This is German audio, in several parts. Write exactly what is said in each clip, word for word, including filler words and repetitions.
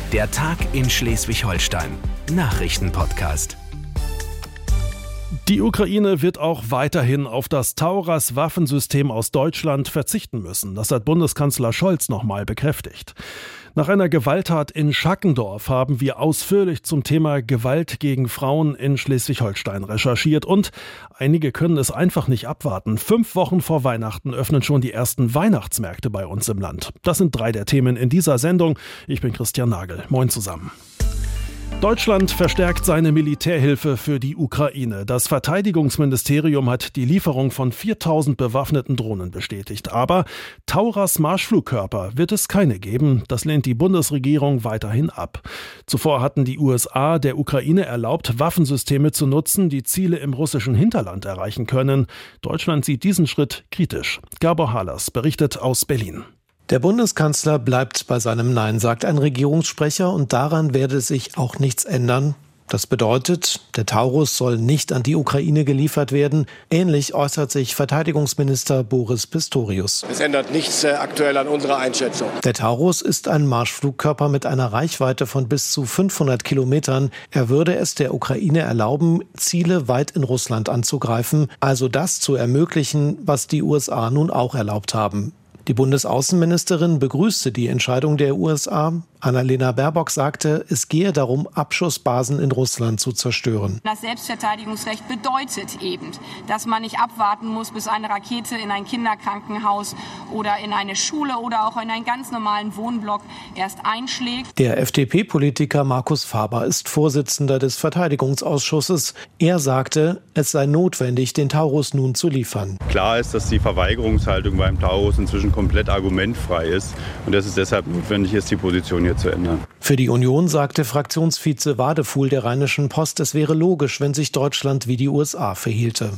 Der Tag in Schleswig-Holstein. Nachrichtenpodcast. Die Ukraine wird auch weiterhin auf das Tauras-Waffensystem aus Deutschland verzichten müssen. Das hat Bundeskanzler Scholz nochmal bekräftigt. Nach einer Gewalttat in Schackendorf haben wir ausführlich zum Thema Gewalt gegen Frauen in Schleswig-Holstein recherchiert und einige können es einfach nicht abwarten. Fünf Wochen vor Weihnachten öffnen schon die ersten Weihnachtsmärkte bei uns im Land. Das sind drei der Themen in dieser Sendung. Ich bin Christian Nagel. Moin zusammen. Deutschland verstärkt seine Militärhilfe für die Ukraine. Das Verteidigungsministerium hat die Lieferung von viertausend bewaffneten Drohnen bestätigt. Aber Tauras Marschflugkörper wird es keine geben. Das lehnt die Bundesregierung weiterhin ab. Zuvor hatten die U S A der Ukraine erlaubt, Waffensysteme zu nutzen, die Ziele im russischen Hinterland erreichen können. Deutschland sieht diesen Schritt kritisch. Gabor Halers berichtet aus Berlin. Der Bundeskanzler bleibt bei seinem Nein, sagt ein Regierungssprecher, und daran werde sich auch nichts ändern. Das bedeutet, der Taurus soll nicht an die Ukraine geliefert werden. Ähnlich äußert sich Verteidigungsminister Boris Pistorius. Es ändert nichts äh, aktuell an unserer Einschätzung. Der Taurus ist ein Marschflugkörper mit einer Reichweite von bis zu fünfhundert Kilometern. Er würde es der Ukraine erlauben, Ziele weit in Russland anzugreifen, also das zu ermöglichen, was die U S A nun auch erlaubt haben. Die Bundesaußenministerin begrüßte die Entscheidung der U S A. Annalena Baerbock sagte, es gehe darum, Abschussbasen in Russland zu zerstören. Das Selbstverteidigungsrecht bedeutet eben, dass man nicht abwarten muss, bis eine Rakete in ein Kinderkrankenhaus oder in eine Schule oder auch in einen ganz normalen Wohnblock erst einschlägt. Der F D P-Politiker Markus Faber ist Vorsitzender des Verteidigungsausschusses. Er sagte, es sei notwendig, den Taurus nun zu liefern. Klar ist, dass die Verweigerungshaltung beim Taurus inzwischen komplett argumentfrei ist und dass es deshalb notwendig ist, die Position hier zu ändern. Für die Union sagte Fraktionsvize Wadefuhl der Rheinischen Post, es wäre logisch, wenn sich Deutschland wie die U S A verhielte.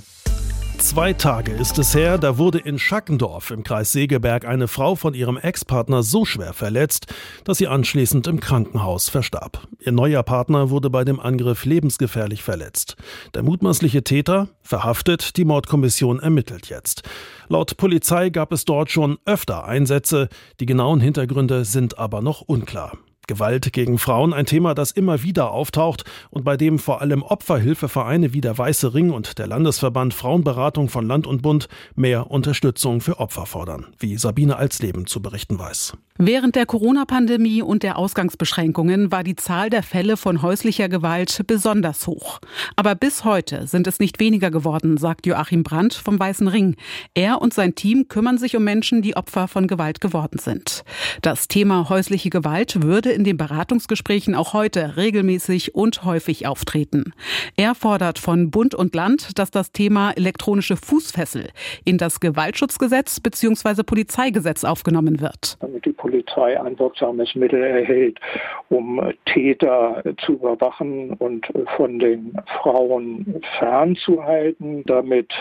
Zwei Tage ist es her, da wurde in Schackendorf im Kreis Segeberg eine Frau von ihrem Ex-Partner so schwer verletzt, dass sie anschließend im Krankenhaus verstarb. Ihr neuer Partner wurde bei dem Angriff lebensgefährlich verletzt. Der mutmaßliche Täter verhaftet, die Mordkommission ermittelt jetzt. Laut Polizei gab es dort schon öfter Einsätze, die genauen Hintergründe sind aber noch unklar. Gewalt gegen Frauen, ein Thema, das immer wieder auftaucht und bei dem vor allem Opferhilfevereine wie der Weiße Ring und der Landesverband Frauenberatung von Land und Bund mehr Unterstützung für Opfer fordern, wie Sabine Alsleben zu berichten weiß. Während der Corona-Pandemie und der Ausgangsbeschränkungen war die Zahl der Fälle von häuslicher Gewalt besonders hoch. Aber bis heute sind es nicht weniger geworden, sagt Joachim Brandt vom Weißen Ring. Er und sein Team kümmern sich um Menschen, die Opfer von Gewalt geworden sind. Das Thema häusliche Gewalt würde in den Beratungsgesprächen auch heute regelmäßig und häufig auftreten. Er fordert von Bund und Land, dass das Thema elektronische Fußfessel in das Gewaltschutzgesetz bzw. Polizeigesetz aufgenommen wird. Damit die Polizei ein wirksames Mittel erhält, um Täter zu überwachen und von den Frauen fernzuhalten, damit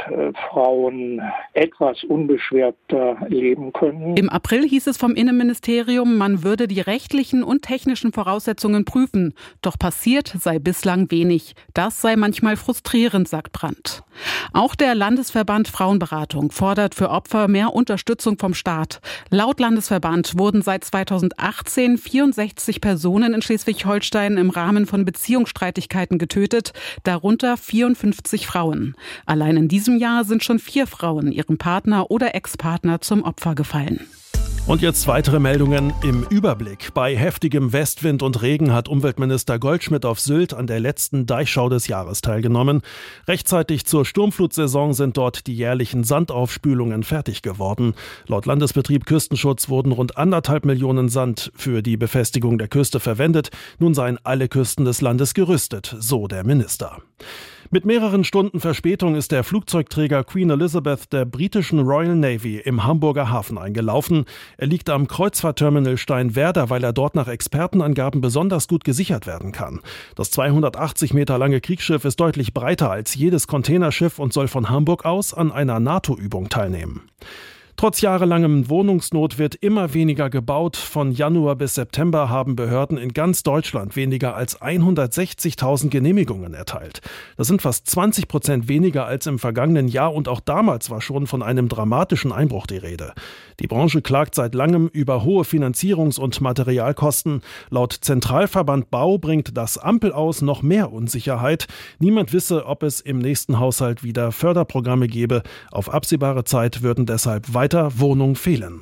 Frauen etwas unbeschwerter leben können. Im April hieß es vom Innenministerium, man würde die rechtlichen und technischen Voraussetzungen prüfen. Doch passiert sei bislang wenig. Das sei manchmal frustrierend, sagt Brandt. Auch der Landesverband Frauenberatung fordert für Opfer mehr Unterstützung vom Staat. Laut Landesverband wurden seit zweitausendachtzehn vierundsechzig Personen in Schleswig-Holstein im Rahmen von Beziehungsstreitigkeiten getötet, darunter vierundfünfzig Frauen. Allein in diesem Jahr sind schon vier Frauen ihrem Partner oder Ex-Partner zum Opfer gefallen. Und jetzt weitere Meldungen im Überblick. Bei heftigem Westwind und Regen hat Umweltminister Goldschmidt auf Sylt an der letzten Deichschau des Jahres teilgenommen. Rechtzeitig zur Sturmflutsaison sind dort die jährlichen Sandaufspülungen fertig geworden. Laut Landesbetrieb Küstenschutz wurden rund anderthalb Millionen Sand für die Befestigung der Küste verwendet. Nun seien alle Küsten des Landes gerüstet, so der Minister. Mit mehreren Stunden Verspätung ist der Flugzeugträger Queen Elizabeth der britischen Royal Navy im Hamburger Hafen eingelaufen. Er liegt am Kreuzfahrtterminal Steinwerder, weil er dort nach Expertenangaben besonders gut gesichert werden kann. Das zweihundertachtzig Meter lange Kriegsschiff ist deutlich breiter als jedes Containerschiff und soll von Hamburg aus an einer NATO-Übung teilnehmen. Trotz jahrelangem Wohnungsnot wird immer weniger gebaut. Von Januar bis September haben Behörden in ganz Deutschland weniger als hundertsechzigtausend Genehmigungen erteilt. Das sind fast zwanzig Prozent weniger als im vergangenen Jahr und auch damals war schon von einem dramatischen Einbruch die Rede. Die Branche klagt seit langem über hohe Finanzierungs- und Materialkosten. Laut Zentralverband Bau bringt das Ampelaus noch mehr Unsicherheit. Niemand wisse, ob es im nächsten Haushalt wieder Förderprogramme gebe. Auf absehbare Zeit würden deshalb weiter Wohnungen fehlen.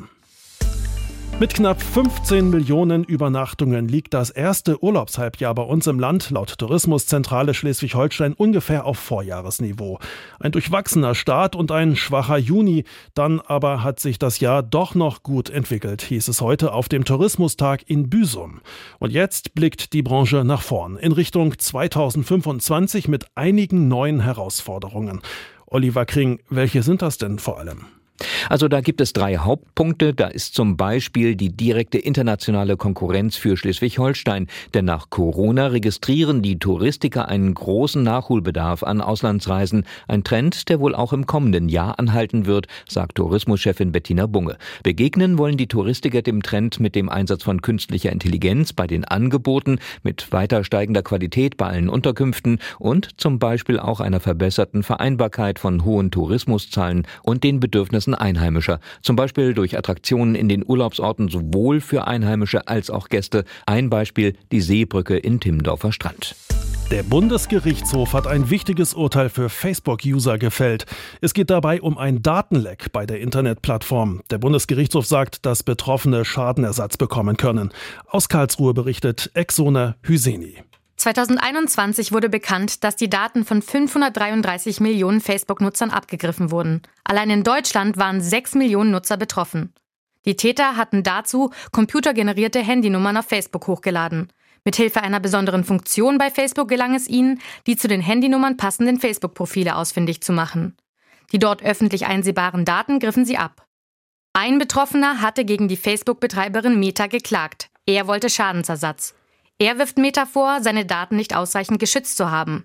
Mit knapp fünfzehn Millionen Übernachtungen liegt das erste Urlaubshalbjahr bei uns im Land laut Tourismuszentrale Schleswig-Holstein ungefähr auf Vorjahresniveau. Ein durchwachsener Start und ein schwacher Juni, dann aber hat sich das Jahr doch noch gut entwickelt, hieß es heute auf dem Tourismustag in Büsum. Und jetzt blickt die Branche nach vorn in Richtung zweitausendfünfundzwanzig mit einigen neuen Herausforderungen. Oliver Kring, welche sind das denn vor allem? Also da gibt es drei Hauptpunkte. Da ist zum Beispiel die direkte internationale Konkurrenz für Schleswig-Holstein. Denn nach Corona registrieren die Touristiker einen großen Nachholbedarf an Auslandsreisen. Ein Trend, der wohl auch im kommenden Jahr anhalten wird, sagt Tourismuschefin Bettina Bunge. Begegnen wollen die Touristiker dem Trend mit dem Einsatz von künstlicher Intelligenz bei den Angeboten, mit weiter steigender Qualität bei allen Unterkünften und zum Beispiel auch einer verbesserten Vereinbarkeit von hohen Tourismuszahlen und den Bedürfnissen Einheimischer, zum Beispiel durch Attraktionen in den Urlaubsorten sowohl für Einheimische als auch Gäste. Ein Beispiel, die Seebrücke in Timmendorfer Strand. Der Bundesgerichtshof hat ein wichtiges Urteil für Facebook-User gefällt. Es geht dabei um ein Datenleck bei der Internetplattform. Der Bundesgerichtshof sagt, dass Betroffene Schadenersatz bekommen können. Aus Karlsruhe berichtet Exona Hüseni. zweitausendeinundzwanzig wurde bekannt, dass die Daten von fünfhundertdreiunddreißig Millionen Facebook-Nutzern abgegriffen wurden. Allein in Deutschland waren sechs Millionen Nutzer betroffen. Die Täter hatten dazu computergenerierte Handynummern auf Facebook hochgeladen. Mithilfe einer besonderen Funktion bei Facebook gelang es ihnen, die zu den Handynummern passenden Facebook-Profile ausfindig zu machen. Die dort öffentlich einsehbaren Daten griffen sie ab. Ein Betroffener hatte gegen die Facebook-Betreiberin Meta geklagt. Er wollte Schadensersatz. Er wirft Meta vor, seine Daten nicht ausreichend geschützt zu haben.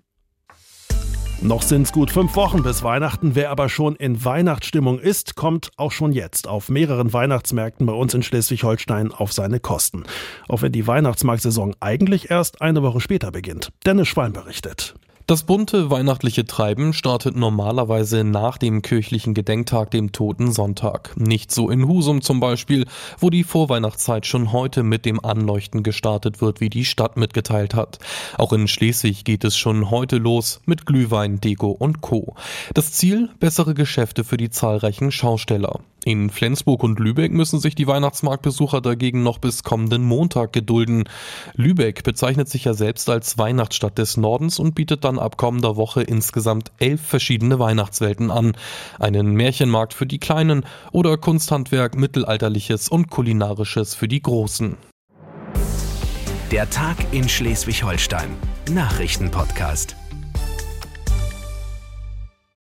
Noch sind's gut fünf Wochen bis Weihnachten. Wer aber schon in Weihnachtsstimmung ist, kommt auch schon jetzt auf mehreren Weihnachtsmärkten bei uns in Schleswig-Holstein auf seine Kosten. Auch wenn die Weihnachtsmarktsaison eigentlich erst eine Woche später beginnt. Dennis Schwalm berichtet. Das bunte weihnachtliche Treiben startet normalerweise nach dem kirchlichen Gedenktag, dem Toten Sonntag. Nicht so in Husum zum Beispiel, wo die Vorweihnachtszeit schon heute mit dem Anleuchten gestartet wird, wie die Stadt mitgeteilt hat. Auch in Schleswig geht es schon heute los mit Glühwein, Deko und Co. Das Ziel: bessere Geschäfte für die zahlreichen Schausteller. In Flensburg und Lübeck müssen sich die Weihnachtsmarktbesucher dagegen noch bis kommenden Montag gedulden. Lübeck bezeichnet sich ja selbst als Weihnachtsstadt des Nordens und bietet dann ab kommender Woche insgesamt elf verschiedene Weihnachtswelten an. Einen Märchenmarkt für die Kleinen oder Kunsthandwerk, Mittelalterliches und Kulinarisches für die Großen. Der Tag in Schleswig-Holstein. Nachrichtenpodcast.